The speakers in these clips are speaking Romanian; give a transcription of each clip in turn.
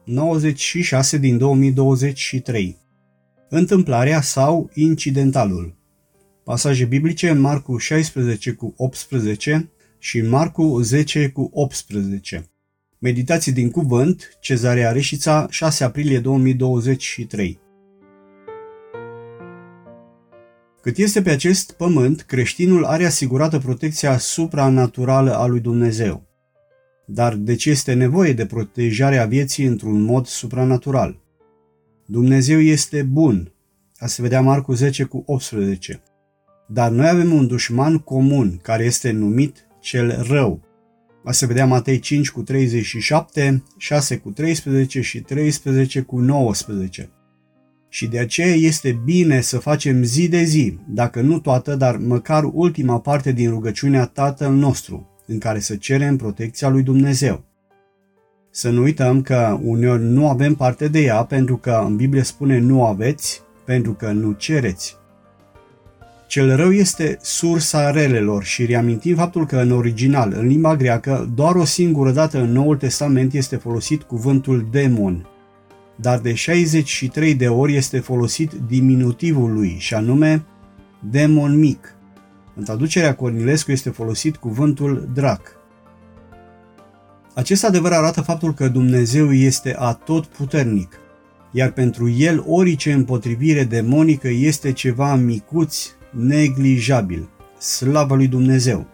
96 din 2023. Întâmplarea sau incidentalul. Pasaje biblice în Marcu 16 cu 18 și în Marcu 10 cu 18. Meditații din cuvânt, Cezarea Reșița, 6 aprilie 2023. Cât este pe acest pământ, creștinul are asigurată protecția supranaturală a lui Dumnezeu. Dar de ce este nevoie de protejarea vieții într-un mod supranatural? Dumnezeu este bun. A se vedea Marcu 10 cu 18. Dar noi avem un dușman comun, care este numit cel rău. A se vedea Matei 5 cu 37, 6 cu 13 și 13 cu 19. Și de aceea este bine să facem zi de zi, dacă nu toată, dar măcar ultima parte din rugăciunea Tatăl nostru, în care să cerem protecția lui Dumnezeu. Să nu uităm că uneori nu avem parte de ea pentru că în Biblie spune nu aveți, pentru că nu cereți. Cel rău este sursa relelor și reamintim faptul că în original, în limba greacă, doar o singură dată în Noul Testament este folosit cuvântul demon, dar de 63 de ori este folosit diminutivul lui, și anume demon mic. În traducerea Cornilescu este folosit cuvântul drac. Acest adevăr arată faptul că Dumnezeu este atotputernic, iar pentru el orice împotrivire demonică este ceva micuț, neglijabil. Slavă lui Dumnezeu!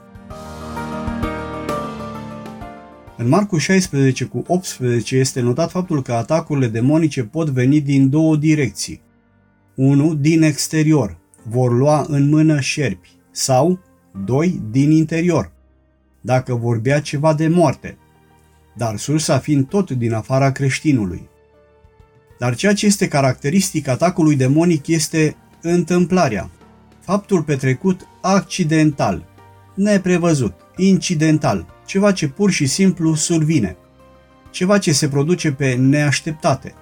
În Marcu 16 cu 18 este notat faptul că atacurile demonice pot veni din două direcții. 1. Din exterior, vor lua în mână șerpi, sau 2. Din interior, dacă vorbea ceva de moarte, dar sursa fiind tot din afara creștinului. Dar ceea ce este caracteristic atacului demonic este întâmplarea, faptul petrecut accidental, neprevăzut, incidental, ceva ce pur și simplu survine, ceva ce se produce pe neașteptate.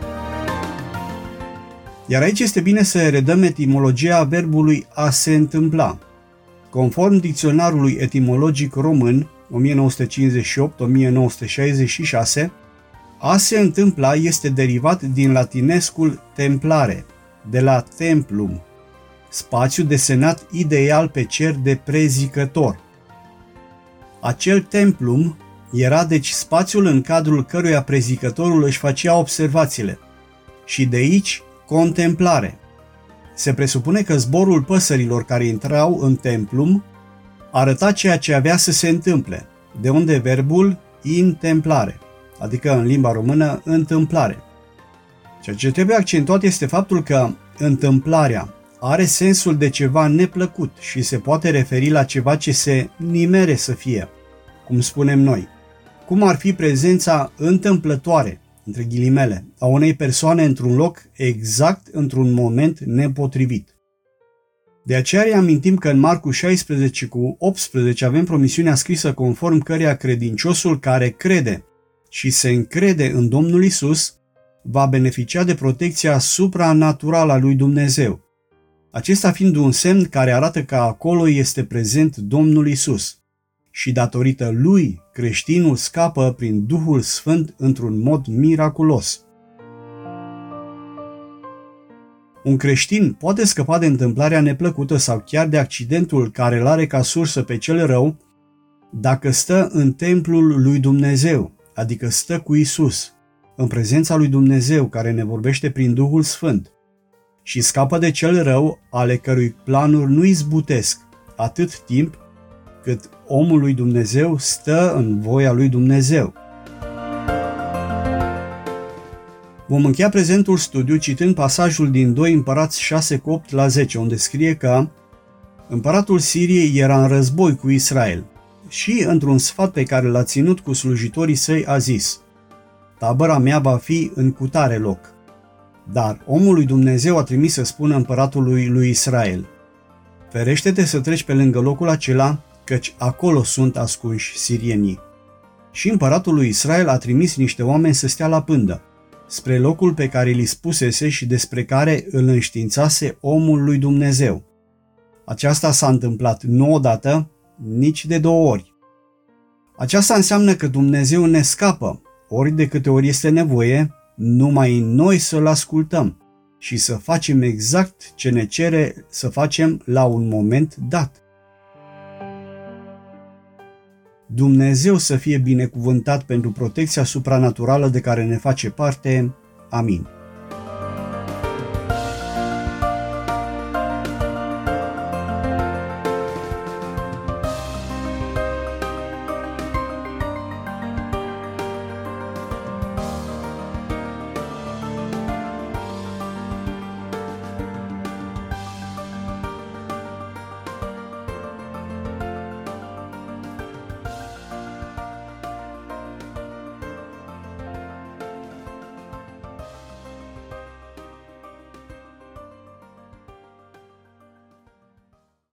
Iar aici este bine să redăm etimologia verbului a se întâmpla. Conform dicționarului etimologic român, 1958-1966, a se întâmpla este derivat din latinescul templare, de la templum, spațiu desenat ideal pe cer de prezicător. Acel templum era deci spațiul în cadrul căruia prezicătorul își făcea observațiile, și de aici contemplare. Se presupune că zborul păsărilor care intrau în templum arăta ceea ce avea să se întâmple, de unde verbul intemplare, adică în limba română întâmplare. Ceea ce trebuie accentuat este faptul că întâmplarea are sensul de ceva neplăcut și se poate referi la ceva ce se nimere să fie, cum spunem noi, cum ar fi prezența întâmplătoare, între ghilimele, a unei persoane într-un loc exact într-un moment nepotrivit. De aceea reamintim că în Marcu 16 cu 18 avem promisiunea scrisă conform căreia credinciosul care crede și se încrede în Domnul Isus va beneficia de protecția supranaturală a lui Dumnezeu. Acesta fiind un semn care arată că acolo este prezent Domnul Isus și datorită lui creștinul scapă prin Duhul Sfânt într-un mod miraculos. Un creștin poate scăpa de întâmplarea neplăcută sau chiar de accidentul care îl are ca sursă pe cel rău dacă stă în templul lui Dumnezeu, adică stă cu Isus, în prezența lui Dumnezeu care ne vorbește prin Duhul Sfânt, și scapă de cel rău ale cărui planuri nu izbutesc atât timp cât omul lui Dumnezeu stă în voia lui Dumnezeu. Vom încheia prezentul studiu citând pasajul din 2 Împărați 6 cu 8 la 10, unde scrie că împăratul Siriei era în război cu Israel și, într-un sfat pe care l-a ținut cu slujitorii săi, a zis: tabăra mea va fi în cutare loc. Dar omul lui Dumnezeu a trimis să spună împăratului lui Israel: ferește-te să treci pe lângă locul acela, căci acolo sunt ascunși sirienii. Și împăratul lui Israel a trimis niște oameni să stea la pândă, spre locul pe care li spusese și despre care îl înștiințase omul lui Dumnezeu. Aceasta s-a întâmplat nu odată, nici de 2 ori. Aceasta înseamnă că Dumnezeu ne scapă ori de câte ori este nevoie, numai noi să-L ascultăm și să facem exact ce ne cere să facem la un moment dat. Dumnezeu să fie binecuvântat pentru protecția supranaturală de care ne face parte. Amin.